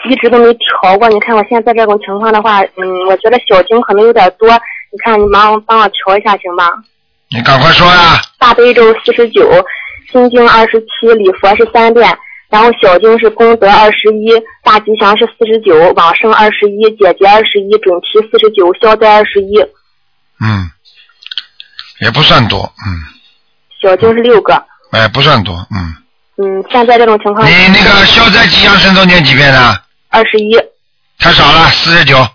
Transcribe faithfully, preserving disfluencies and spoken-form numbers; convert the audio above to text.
一直都没调过。你看我现在这种情况的话，嗯，我觉得小经可能有点多，你看你忙帮我调一下行吧？ 你赶快说呀！ 大悲咒四十九，心经二十七，礼佛是三遍，然后小经是功德二十一，大吉祥是四十九，往生二十一，解结二十一，准提四十九，消灾二十一。 嗯，也不算多，嗯。 小经是六个。 哎，不算多，嗯。 嗯，现在这种情况。 你那个消灾吉祥神咒念几遍呢？ 二十一。 太少了，四十九。